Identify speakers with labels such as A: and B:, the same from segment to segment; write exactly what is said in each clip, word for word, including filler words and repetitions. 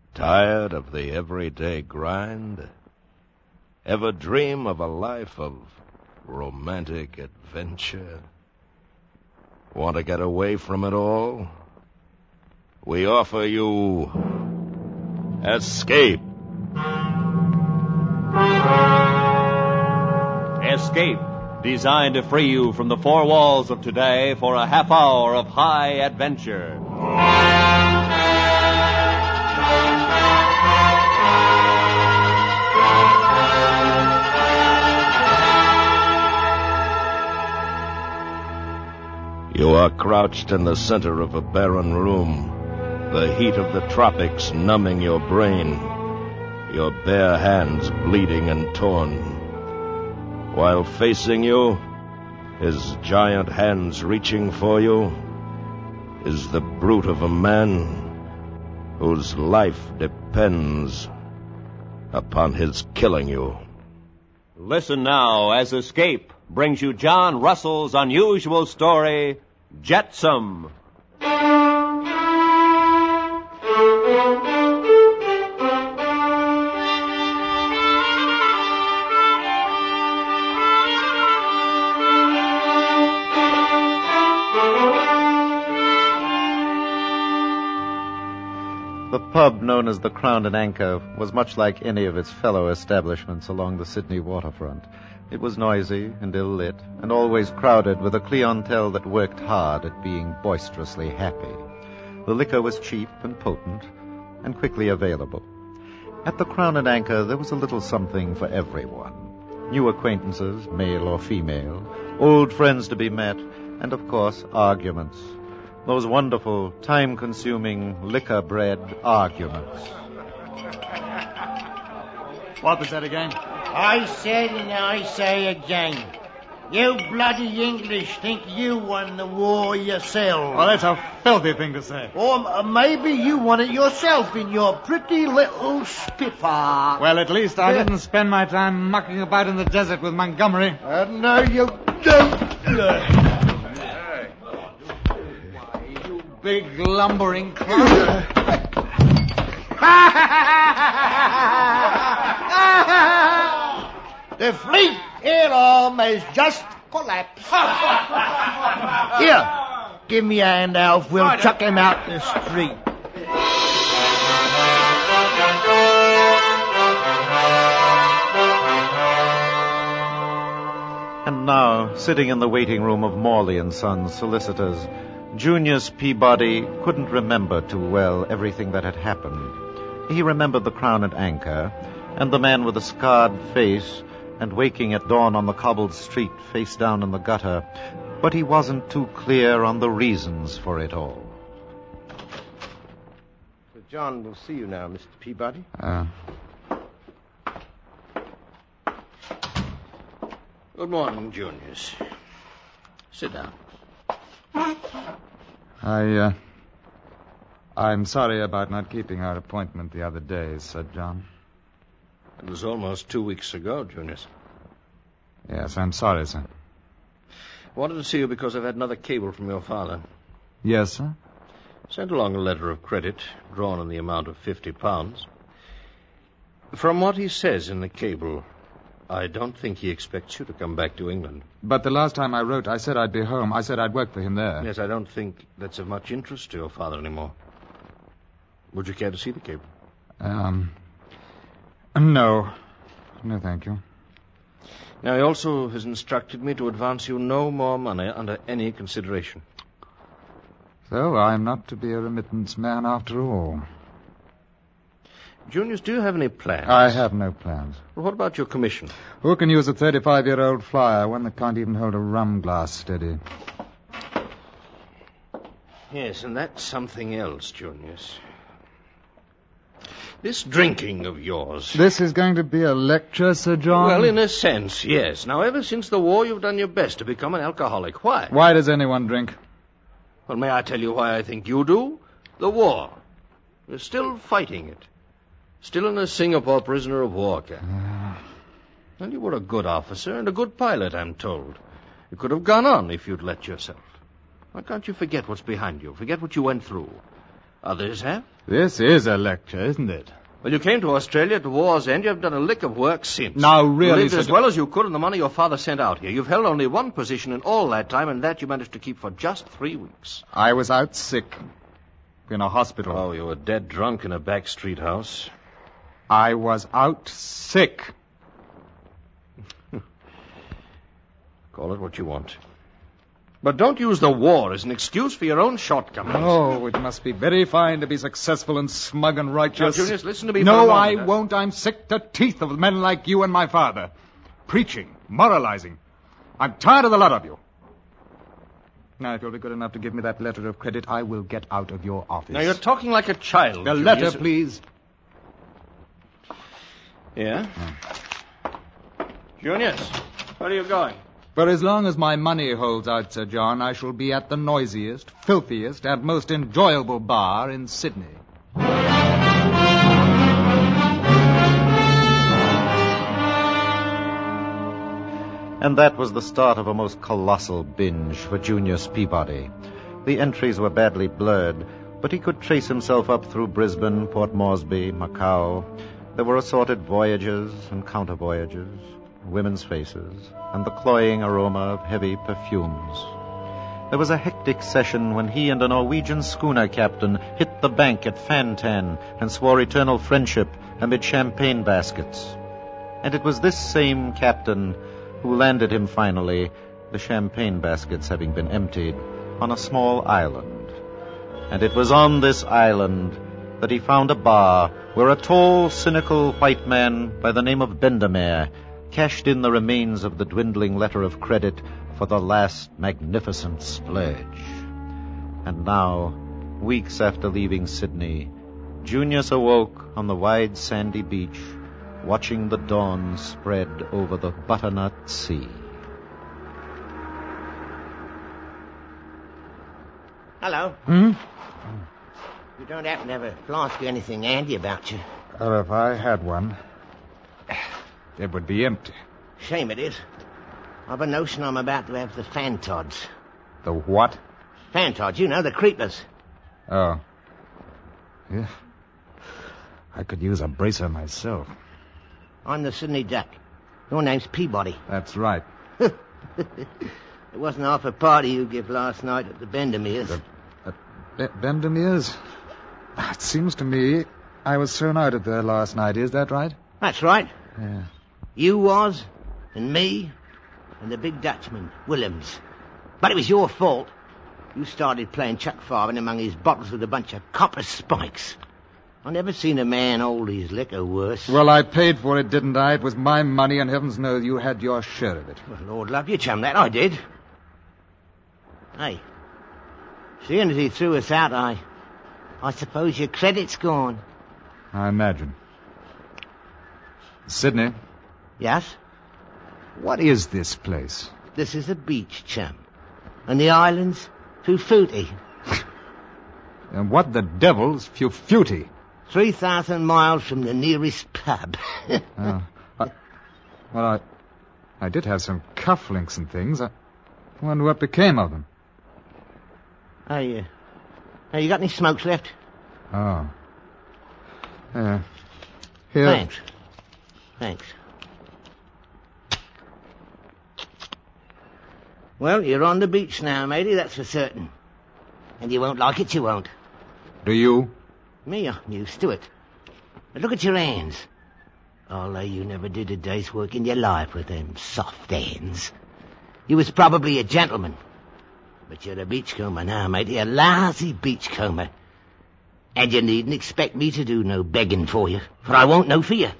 A: Tired of the everyday grind? Ever dream of a life of romantic adventure? Want to get away from it all? We offer you Escape.
B: Escape, designed to free you from the four walls of today for a half hour of high adventure.
A: You are crouched in the center of a barren room, the heat of the tropics numbing your brain, your bare hands bleeding and torn. While facing you, his giant hands reaching for you, is the brute of a man whose life depends upon his killing you.
B: Listen now as Escape brings you John Russell's unusual story, Jetsam.
C: The pub known as the Crown and Anchor was much like any of its fellow establishments along the Sydney waterfront. It was noisy and ill-lit, and always crowded with a clientele that worked hard at being boisterously happy. The liquor was cheap and potent, and quickly available. At the Crown and Anchor, there was a little something for everyone. New acquaintances, male or female, old friends to be met, and, of course, arguments. Those wonderful, time-consuming, liquor-bred arguments.
D: What was that again?
E: I said and I say again, you bloody English think you won the war yourselves.
D: Well, that's a filthy thing to say.
E: Or m- maybe you won it yourself in your pretty little Spitfire.
D: Well, at least I didn't spend my time mucking about in the desert with Montgomery.
E: Uh, no, you don't.
D: Big lumbering clown.
E: The fleet alarm has just collapsed. Here, give me a hand, Alf. We'll chuck him out the street.
C: And now, sitting in the waiting room of Morley and Sons solicitors, Junius Peabody couldn't remember too well everything that had happened. He remembered the Crown and Anchor, and the man with the scarred face, and waking at dawn on the cobbled street face down in the gutter, but he wasn't too clear on the reasons for it all.
F: Sir John will see you now, Mister Peabody.
D: Uh.
F: Good morning, Junius. Sit down.
D: I, uh... I'm sorry about not keeping our appointment the other day, Sir John.
F: It was almost two weeks ago, Junius.
D: Yes, I'm sorry, sir.
F: Wanted to see you because I've had another cable from your father.
D: Yes, sir?
F: Sent along a letter of credit, drawn in the amount of fifty pounds. From what he says in the cable, I don't think he expects you to come back to England.
D: But the last time I wrote, I said I'd be home. I said I'd work for him there.
F: Yes, I don't think that's of much interest to your father anymore. Would you care to see the cable?
D: Um... No. No, thank you.
F: Now, he also has instructed me to advance you no more money under any consideration.
D: So I'm not to be a remittance man after all.
F: Junius, do you have any plans?
D: I have no plans.
F: Well, what about your commission?
D: Who can use a thirty-five-year-old flyer, one that can't even hold a rum glass steady?
F: Yes, and that's something else, Junius. This drinking of yours.
D: This is going to be a lecture, Sir John?
F: Well, in a sense, yes. Now, ever since the war, you've done your best to become an alcoholic. Why?
D: Why does anyone drink?
F: Well, may I tell you why I think you do? The war. You're still fighting it. Still in a Singapore prisoner of war camp. Uh... Well, you were a good officer and a good pilot, I'm told. You could have gone on if you'd let yourself. Why can't you forget what's behind you? Forget what you went through? Others have.
D: This is a lecture, isn't it?
F: Well, you came to Australia at the war's end. You haven't done a lick of work since.
D: Now,
F: You
D: really,
F: lived
D: Sir
F: as
D: Jo-
F: well as you could on the money your father sent out here. You've held only one position in all that time, and that you managed to keep for just three weeks.
D: I was out sick. In a hospital.
F: Oh, you were dead drunk in a back street house.
D: I was out sick.
F: Call it what you want. But don't use the war as an excuse for your own shortcomings.
D: Oh, it must be very fine to be successful and smug and righteous.
F: Now, Junius, listen to me for
D: No,
F: a
D: I
F: moment.
D: won't. I'm sick to teeth of men like you and my father. Preaching, moralizing. I'm tired of the lot of you. Now, if you'll be good enough to give me that letter of credit, I will get out of your office.
F: Now, you're talking like a child.
D: The
F: Junius.
D: letter, please.
F: Yeah? Junius, where are you going?
D: For as long as my money holds out, Sir John, I shall be at the noisiest, filthiest, and most enjoyable bar in Sydney.
C: And that was the start of a most colossal binge for Junius Peabody. The entries were badly blurred, but he could trace himself up through Brisbane, Port Moresby, Macau. There were assorted voyages and counter-voyages, women's faces, and the cloying aroma of heavy perfumes. There was a hectic session when he and a Norwegian schooner captain hit the bank at Fantan and swore eternal friendship amid champagne baskets. And it was this same captain who landed him finally, the champagne baskets having been emptied, on a small island. And it was on this island that he found a bar where a tall, cynical white man by the name of Bendemeer cashed in the remains of the dwindling letter of credit for the last magnificent splurge. And now, weeks after leaving Sydney, Junius awoke on the wide sandy beach, watching the dawn spread over the butternut sea.
E: Hello.
D: Hmm?
E: You don't happen to have a flask or anything handy about you?
D: Well, if I had one, it would be empty.
E: Shame it is. I've a notion I'm about to have the fantods.
D: The what?
E: Fantods, you know, the creepers.
D: Oh. Yeah. I could use a bracer myself.
E: I'm the Sydney Duck. Your name's Peabody.
D: That's right.
E: It wasn't half a party you gave last night at the Bendemeers.
D: The, uh, Be- Bendemeers? It seems to me I was thrown out of there last night. Is that right?
E: That's right.
D: Yeah.
E: You was, and me, and the big Dutchman, Willems. But it was your fault. You started playing Chuck Farthing among his bottles with a bunch of copper spikes. I never seen a man hold his liquor worse.
D: Well, I paid for it, didn't I? It was my money, and heavens knows you had your share of it.
E: Well, Lord love you, chum, that I did. Hey, seeing as he threw us out, I... I suppose your credit's gone.
D: I imagine. Sydney,
E: Yes?
D: what is this place?
E: This is a beach, chum. And the island's Fufuti.
D: And what the devil's Fufuti?
E: Three thousand miles from the nearest pub.
D: Oh. I, well, I, I did have some cufflinks and things. I wonder what became of them.
E: Hey, uh, hey, you got any smokes left?
D: Oh. Yeah. Here.
E: Thanks. Thanks. Well, you're on the beach now, matey, that's for certain. And you won't like it, you won't.
D: Do you?
E: Me, I'm used to it. But look at your hands. I'll lay you never did a day's work in your life with them soft hands. You was probably a gentleman. But you're a beachcomber now, matey, a lousy beachcomber. And you needn't expect me to do no begging for you, for I won't no for you.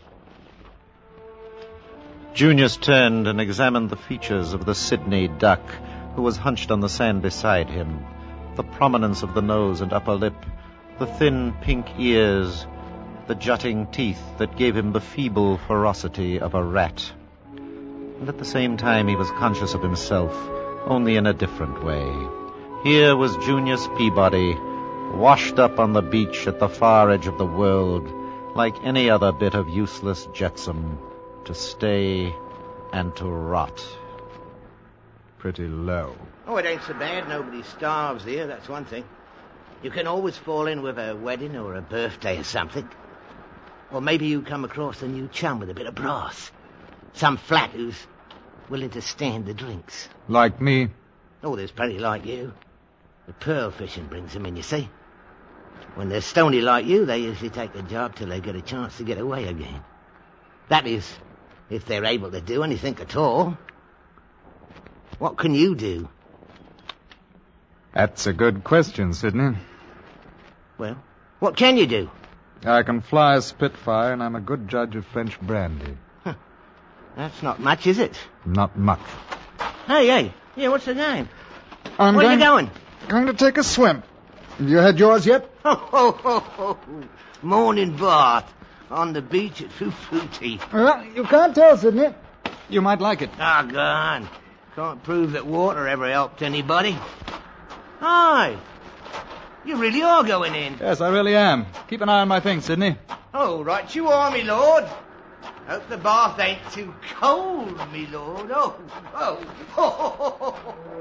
C: Junius turned and examined the features of the Sydney Duck, who was hunched on the sand beside him. The prominence of the nose and upper lip, the thin pink ears, the jutting teeth that gave him the feeble ferocity of a rat. And at the same time he was conscious of himself, only in a different way. Here was Junius Peabody, washed up on the beach at the far edge of the world, like any other bit of useless jetsam, to stay and to rot.
D: Pretty low.
E: Oh, it ain't so bad. Nobody starves here, that's one thing. You can always fall in with a wedding or a birthday or something. Or maybe you come across a new chum with a bit of brass. Some flat who's willing to stand the drinks.
D: Like me?
E: Oh, there's plenty like you. The pearl fishing brings them in, you see. When they're stony like you, they usually take the job till they get a chance to get away again. That is, if they're able to do anything at all. What can you do?
D: That's a good question, Sidney.
E: Well, what can you do?
D: I can fly a Spitfire, and I'm a good judge of French brandy.
E: Huh. That's not much, is it?
D: Not much.
E: Hey, hey. Yeah, what's the name?
D: I'm
E: Where
D: going,
E: are you going?
D: Going to take a swim. Have you had yours yet?
E: Ho, ho, ho, ho. Morning bath on the beach at Fufuti.
D: Well, you can't tell, Sidney. You might like it.
E: Ah, go on. Can't prove that water ever helped anybody. Hi. You really are going in.
D: Yes, I really am. Keep an eye on my things, Sidney.
E: Oh, right you are, me lord. Hope the bath ain't too cold, me lord. Oh, oh, oh.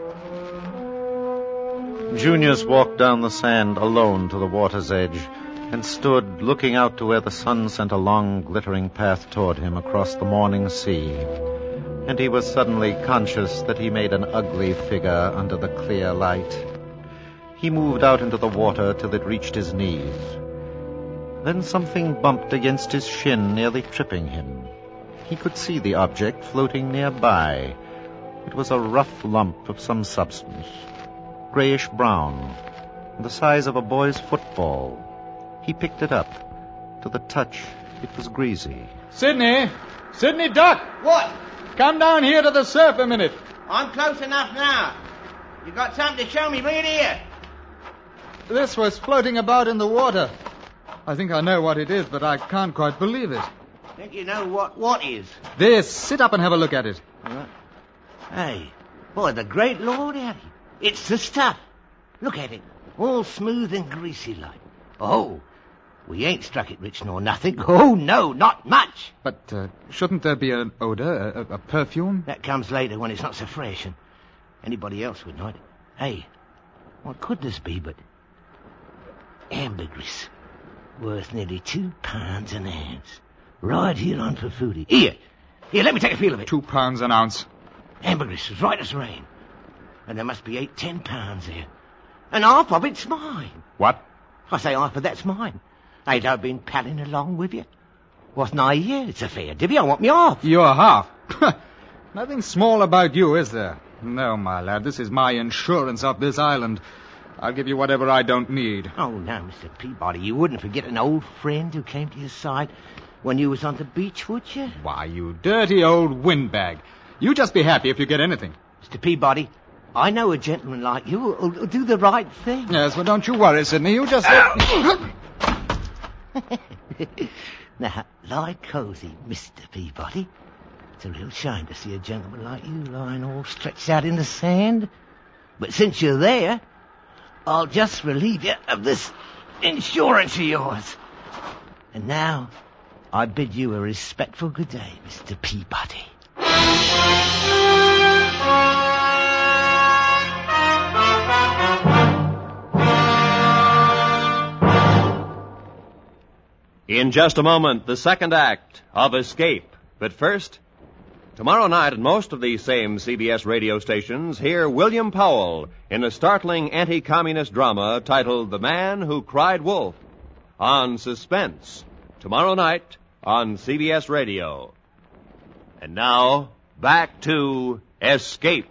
C: Junius walked down the sand alone to the water's edge and stood looking out to where the sun sent a long, glittering path toward him across the morning sea. And he was suddenly conscious that he made an ugly figure under the clear light. He moved out into the water till it reached his knees. Then something bumped against his shin, nearly tripping him. He could see the object floating nearby. It was a rough lump of some substance, grayish-brown, the size of a boy's football. He picked it up. To the touch, it was greasy.
D: Sidney! Sidney Duck!
E: What?
D: Come down here to the surf a minute.
E: I'm close enough now. You got something to show me? Bring it here.
D: This was floating about in the water. I think I know what it is, but I can't quite believe it.
E: Think you know what what is?
D: This. Sit up and have a look at it.
E: Right. Hey, boy, the great Lord Harry. It's the stuff. Look at it. All smooth and greasy like. Oh, we ain't struck it rich nor nothing. Oh, no, not much.
D: But uh, shouldn't there be an odor, a, a perfume?
E: That comes later when it's not so fresh and anybody else would know it. Hey, what could this be but ambergris, worth nearly two pounds an ounce, right here on Fufuti. Here, here, let me take a feel of it.
D: Two pounds an ounce.
E: Ambergris is right as rain. And there must be eight, ten pounds there. And half of it's mine.
D: What?
E: I say half of that's mine. Ain't I been palling along with you? Wasn't I here? It's a fair divvy. I want me half.
D: Your half? Nothing small about you, is there? No, my lad, this is my insurance of this island. I'll give you whatever I don't need.
E: Oh, now, Mister Peabody, you wouldn't forget an old friend who came to your side when you was on the beach, would you?
D: Why, you dirty old windbag. You just be happy if you get anything.
E: Mister Peabody, I know a gentleman like you who'll, who'll do the right thing.
D: Yes, well, don't you worry, Sidney. You just... let...
E: Now, lie cozy, Mister Peabody. It's a real shame to see a gentleman like you lying all stretched out in the sand. But since you're there, I'll just relieve you of this insurance of yours. And now, I bid you a respectful good day, Mister Peabody.
B: In just a moment, the second act of Escape. But first, tomorrow night at most of these same C B S radio stations, hear William Powell in a startling anti-communist drama titled The Man Who Cried Wolf on Suspense. Tomorrow night on C B S Radio. And now, back to Escape.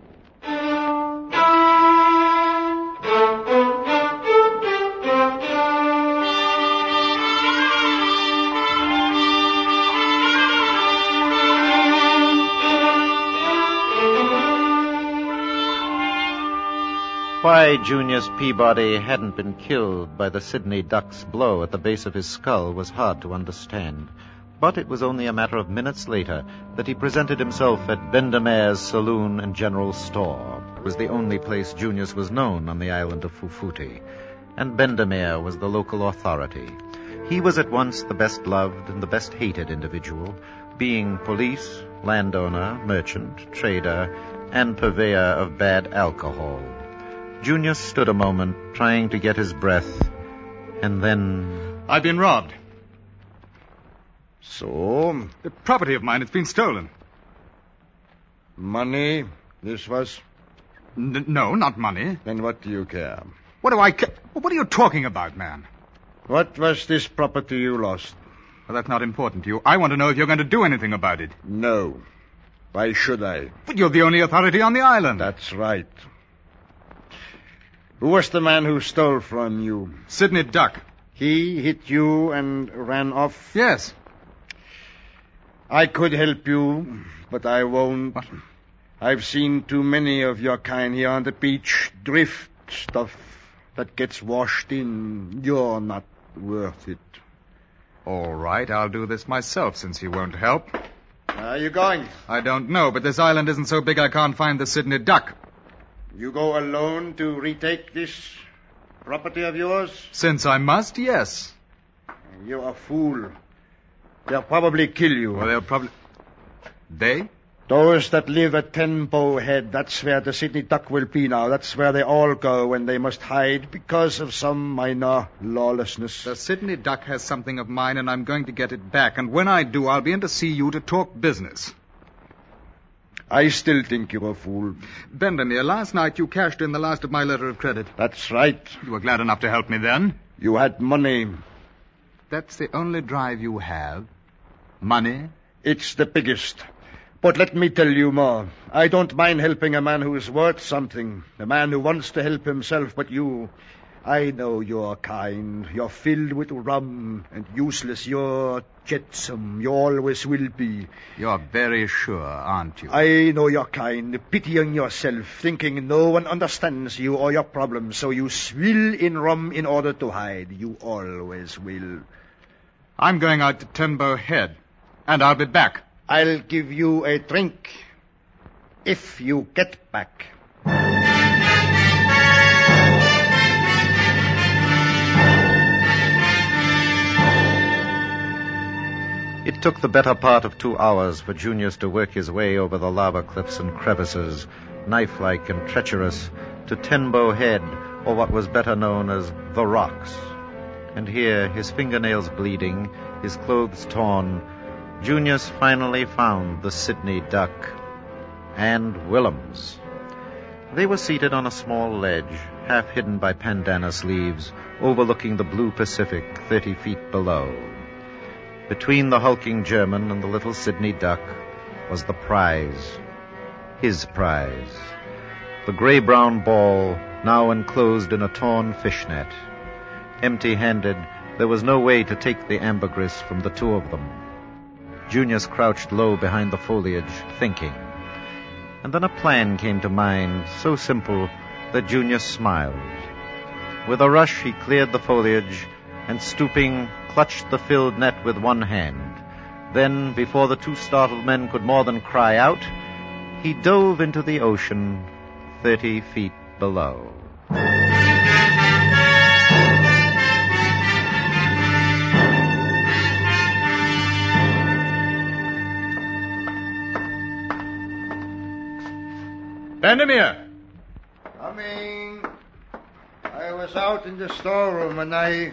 C: Why Junius Peabody hadn't been killed by the Sidney Duck's blow at the base of his skull was hard to understand. But it was only a matter of minutes later that he presented himself at Bendemere's Saloon and General Store. It was the only place Junius was known on the island of Fufuti, and Bendemere was the local authority. He was at once the best loved and the best hated individual, being police, landowner, merchant, trader, and purveyor of bad alcohol. Junius stood a moment, trying to get his breath, and then...
D: I've been robbed.
G: So?
D: The property of mine has been stolen.
G: Money, this was?
D: N- no, not money.
G: Then what do you care?
D: What do I care? What are you talking about, man?
G: What was this property you lost?
D: Well, that's not important to you. I want to know if you're going to do anything about it.
G: No. Why should I?
D: But you're the only authority on the island.
G: That's right. Who was the man who stole from you?
D: Sidney Duck.
G: He hit you and ran off?
D: Yes.
G: I could help you, but I won't.
D: What?
G: I've seen too many of your kind here on the beach. Drift stuff that gets washed in. You're not worth it.
D: All right, I'll do this myself since you won't help.
G: Where are you going?
D: I don't know, but this island isn't so big I can't find the Sidney Duck.
G: You go alone to retake this property of yours?
D: Since I must, yes.
G: You're a fool. They'll probably kill you.
D: Well, they'll probably... They?
G: Those that live at Ten Bow Head, that's where the Sidney Duck will be now. That's where they all go when they must hide because of some minor lawlessness.
D: The Sidney Duck has something of mine, and I'm going to get it back. And when I do, I'll be in to see you to talk business.
G: I still think you're a fool.
D: Bendemeer, last night you cashed in the last of my letter of credit.
G: That's right.
D: You were glad enough to help me then.
G: You had money.
D: That's the only drive you have? Money?
G: It's the biggest. But let me tell you more. I don't mind helping a man who is worth something, a man who wants to help himself, but you... I know you're kind. You're filled with rum and useless. You're jetsam. You always will be.
D: You're very sure, aren't you?
G: I know you're kind, pitying yourself, thinking no one understands you or your problems, so you swill in rum in order to hide. You always will.
D: I'm going out to Ten Bow Head, and I'll be back.
G: I'll give you a drink if you get back.
C: It took the better part of two hours for Junius to work his way over the lava cliffs and crevices, knife-like and treacherous, to Ten Bow Head, or what was better known as the Rocks. And here, his fingernails bleeding, his clothes torn, Junius finally found the Sidney Duck and Willems. They were seated on a small ledge, half hidden by pandanus leaves, overlooking the blue Pacific thirty feet below. Between the hulking German and the little Sidney Duck was the prize. His prize. The gray-brown ball, now enclosed in a torn fishnet. Empty-handed, there was no way to take the ambergris from the two of them. Junius crouched low behind the foliage, thinking. And then a plan came to mind, so simple that Junius smiled. With a rush, he cleared the foliage and, stooping, clutched the filled net with one hand. Then, before the two startled men could more than cry out, he dove into the ocean thirty feet below.
D: Bendemeer!
G: Coming. I was out in the storeroom and I...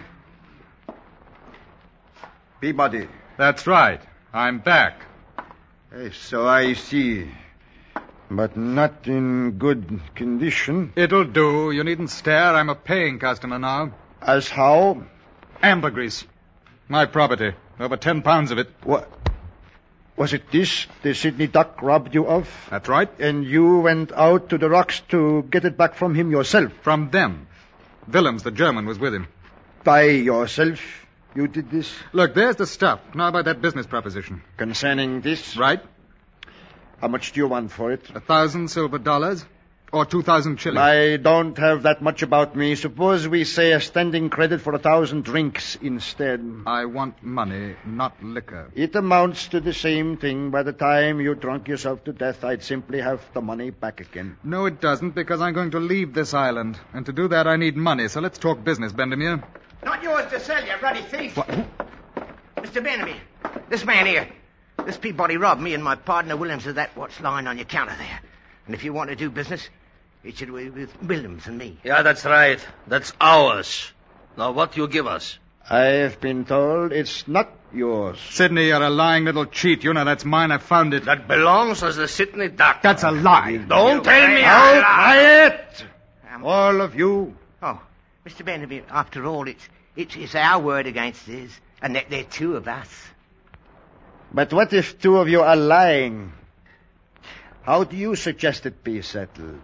G: Peabody.
D: That's right. I'm back.
G: Yes, so I see. But not in good condition.
D: It'll do. You needn't stare. I'm a paying customer now.
G: As how?
D: Ambergris. My property. Over ten pounds of it.
G: What? Was it this the Sidney Duck robbed you of?
D: That's right.
G: And you went out to the rocks to get it back from him yourself?
D: From them. Willems, the German, was with him.
G: By yourself? You did this?
D: Look, there's the stuff. Now about that business proposition.
G: Concerning this?
D: Right.
G: How much do you want for it?
D: A thousand silver dollars. Or two thousand shillings.
G: I don't have that much about me. Suppose we say a standing credit for a thousand drinks instead.
D: I want money, not liquor.
G: It amounts to the same thing. By the time you drunk yourself to death, I'd simply have the money back again.
D: No, it doesn't, because I'm going to leave this island. And to do that, I need money. So let's talk business, Bendemeer.
E: Not yours to sell, you ruddy thief.
D: What?
E: Mister Bendemeer, this man here, this Peabody robbed me and my partner Williams of that what's lying on your counter there. And if you want to do business, It should be with Williams and me.
F: Yeah, that's right. That's ours. Now, what do you give us?
G: I've been told it's not yours.
D: Sidney, you're a lying little cheat. You know that's mine. I found it.
F: That belongs as the Sydney Duck.
D: That's a lie.
F: Don't tell me
G: Now,
F: I lie.
G: quiet!
E: Um,
G: All of you.
E: Oh, Mister Benderby, after all, it's, it's, it's our word against his, and there, there are two of us.
G: But what if two of you are lying? How do you suggest it be settled?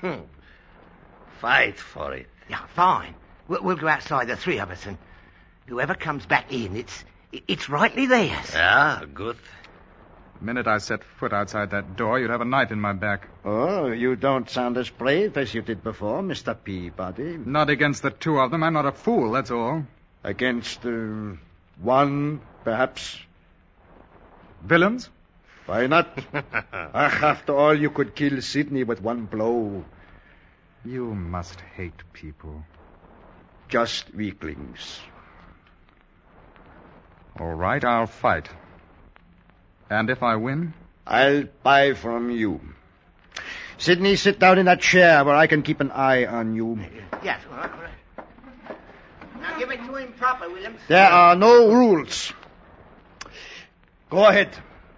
F: Fight for it.
E: Yeah, fine. We'll, we'll go outside, the three of us, and whoever comes back in, it's it's rightly theirs.
F: Yeah, good.
D: The minute I set foot outside that door, you'd have a knife in my back.
G: Oh, you don't sound as brave as you did before, Mister Peabody.
D: Not against the two of them. I'm not a fool, that's all.
G: Against uh, one, perhaps.
D: Villains?
G: Why not? Ach, after all, you could kill Sidney with one blow.
D: You must hate people.
G: Just weaklings.
D: All right, I'll fight. And if I win?
G: I'll buy from you. Sidney, sit down in that chair where I can keep an eye on you.
E: Yes, all right, all right. Now give it to him proper, Williams.
G: There are no rules. Go ahead.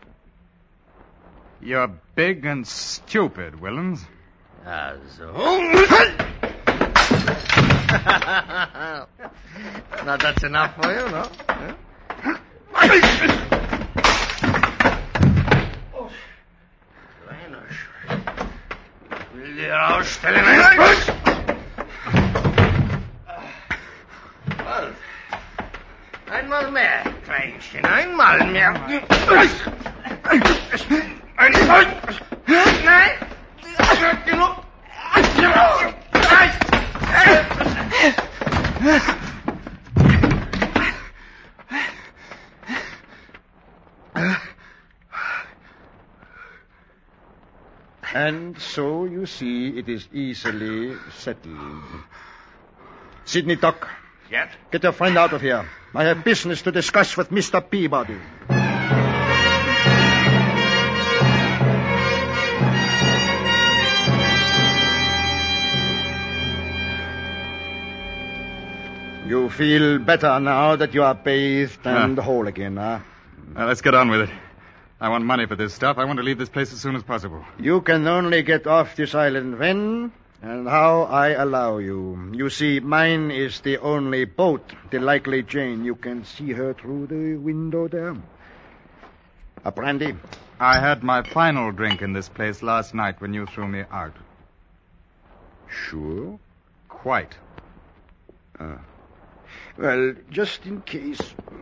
D: You're big and stupid, Willens.
F: As Now that's enough for you, no? Will die rausstellen? Well, einmal mehr, Kleinchen, einmal mehr. Nein! Genug!
G: And so, you see, it is easily settled. Sidney Duck.
F: Yes?
G: Get your friend out of here. I have business to discuss with Mister Peabody. You feel better now that you are bathed and
D: Huh.
G: whole again, huh?
D: Now, let's get on with it. I want money for this stuff. I want to leave this place as soon as possible.
G: You can only get off this island when and how I allow you. You see, mine is the only boat, the Likely Jane. You can see her through the window there. A brandy?
D: I had my final drink in this place last night when you threw me out.
G: Sure.
D: Quite.
G: Ah. Well, just in case.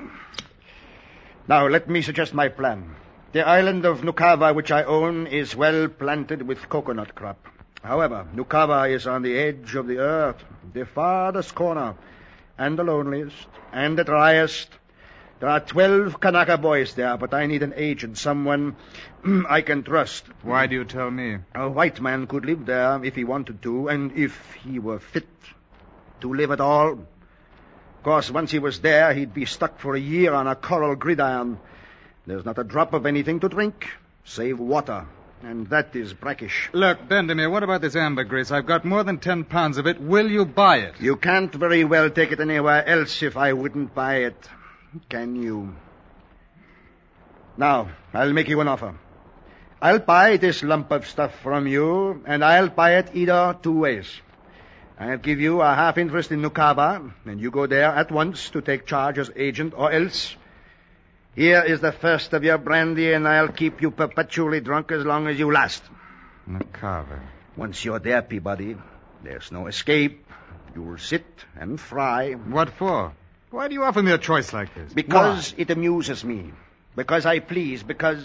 G: Now, let me suggest my plan. The island of Nukava, which I own, is well planted with coconut crop. However, Nukava is on the edge of the earth, the farthest corner, and the loneliest, and the driest. There are twelve Kanaka boys there, but I need an agent, someone I can trust.
D: Why do you tell me?
G: A white man could live there if he wanted to, and if he were fit to live at all. Of course, once he was there, he'd be stuck for a year on a coral gridiron. There's not a drop of anything to drink, save water, and that is brackish.
D: Look, Bendermere, what about this ambergris? I've got more than ten pounds of it. Will you buy it?
G: You can't very well take it anywhere else if I wouldn't buy it. Can you? Now, I'll make you an offer. I'll buy this lump of stuff from you, and I'll buy it either two ways. I'll give you a half interest in Nukava, and you go there at once to take charge as agent, or else here is the first of your brandy, and I'll keep you perpetually drunk as long as you last.
D: Nukava.
G: Once you're there, Peabody, there's no escape. You'll sit and fry.
D: What for? Why do you offer me a choice like this?
G: Because it amuses me. Because I please. Because...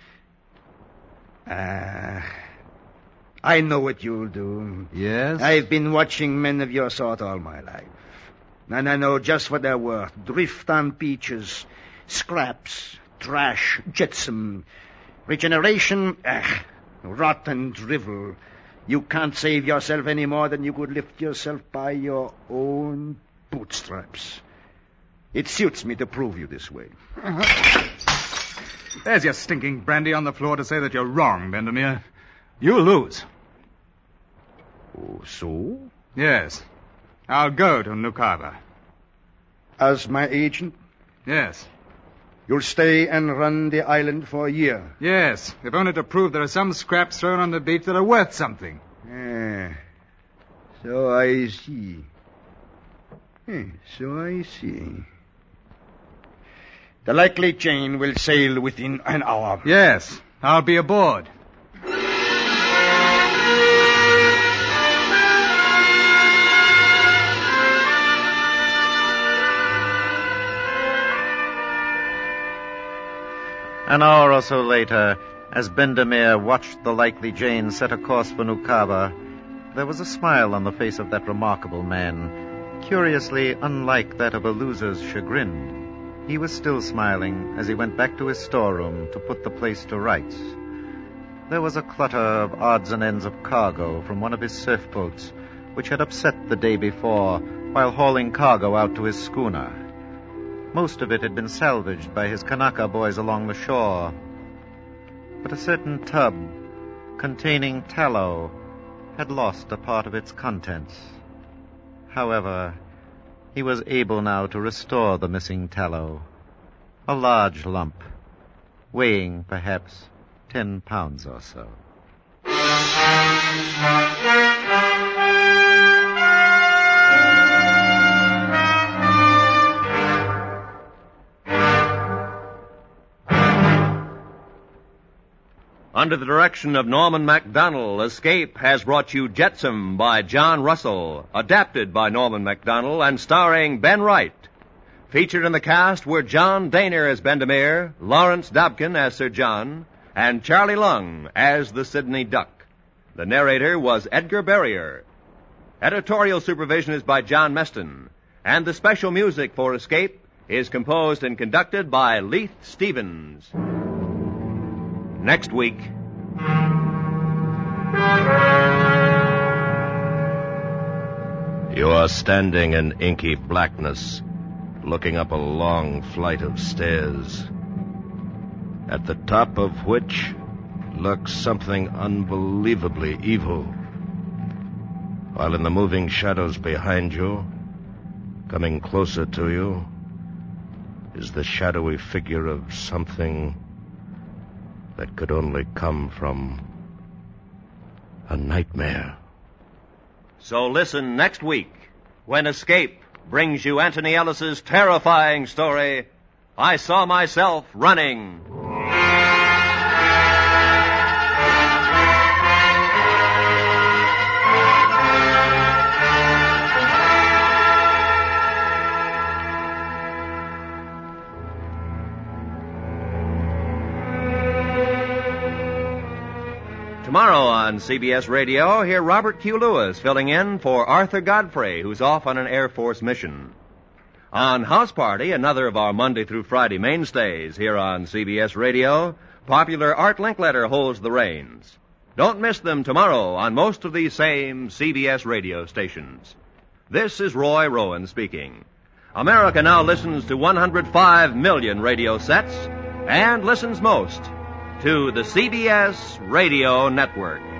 G: Ah... Uh, I know what you'll do.
D: Yes?
G: I've been watching men of your sort all my life. And I know just what they're worth. Drift on beaches, scraps, trash, jetsam, regeneration, ugh, rot and drivel. You can't save yourself any more than you could lift yourself by your own bootstraps. It suits me to prove you this way.
D: Uh-huh. There's your stinking brandy on the floor to say that you're wrong, Bendermere. You lose.
G: Oh, so?
D: Yes. I'll go to Nukaba.
G: As my agent?
D: Yes.
G: You'll stay and run the island for a year?
D: Yes, if only to prove there are some scraps thrown on the beach that are worth something.
G: Ah, so I see. Eh, so I see. The Likely Jane will sail within an hour.
D: Yes, I'll be aboard.
C: An hour or so later, as Bendemeer watched the Likely Jane set a course for Nukaba, there was a smile on the face of that remarkable man, curiously unlike that of a loser's chagrin. He was still smiling as he went back to his storeroom to put the place to rights. There was a clutter of odds and ends of cargo from one of his surf boats, which had upset the day before while hauling cargo out to his schooner. Most of it had been salvaged by his Kanaka boys along the shore. But a certain tub containing tallow had lost a part of its contents. However, he was able now to restore the missing tallow, a large lump, weighing perhaps ten pounds or so.
B: Under the direction of Norman Macdonnell, Escape has brought you Jetsam by John Russell, adapted by Norman Macdonnell and starring Ben Wright. Featured in the cast were John Daner as Bendemeer, Lawrence Dobkin as Sir John, and Charlie Lung as the Sydney Duck. The narrator was Edgar Barrier. Editorial supervision is by John Meston, and the special music for Escape is composed and conducted by Leith Stevens. Next week.
A: You are standing in inky blackness, looking up a long flight of stairs, at the top of which lurks something unbelievably evil, while in the moving shadows behind you, coming closer to you, is the shadowy figure of something that could only come from a nightmare.
B: So listen next week when Escape brings you Anthony Ellis's terrifying story, I Saw Myself Running. Tomorrow on C B S Radio, hear Robert Q. Lewis filling in for Arthur Godfrey, who's off on an Air Force mission. On House Party, another of our Monday through Friday mainstays here on C B S Radio, popular Art Linkletter holds the reins. Don't miss them tomorrow on most of these same C B S radio stations. This is Roy Rowan speaking. America now listens to one hundred five million radio sets and listens most to the C B S Radio Network.